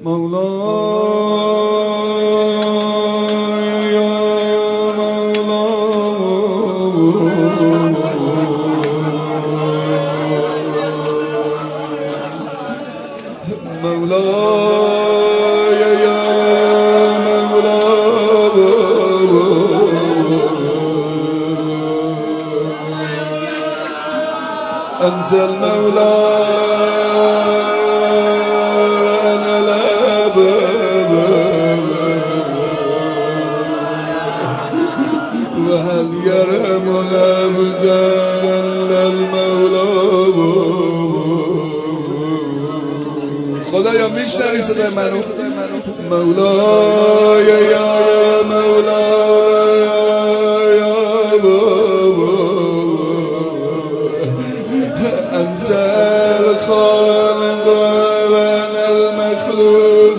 مولاي يا مولاي يا أنت المولى أنا العبد وهل يرحم العبد إلا المولى خدایا میشنوی صدای منو مولاي يا مولاي يا أنت الخالق وأنا المخلوق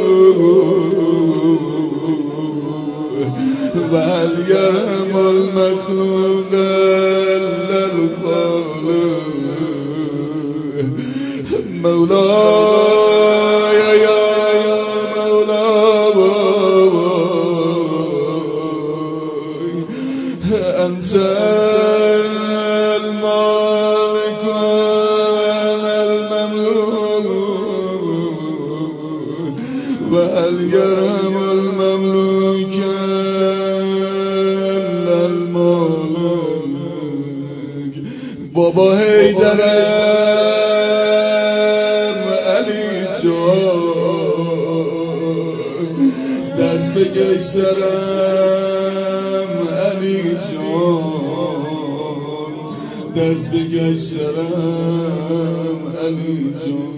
وهل يرحم المخلوق إلا الخالق مولاي يا مولاي أنت المالك وأنا المملوك وهل يرحم المملوك إلا المالك بابا حیدرم علی جان دست بکش سرم علی جان دست بکش سرم علی جان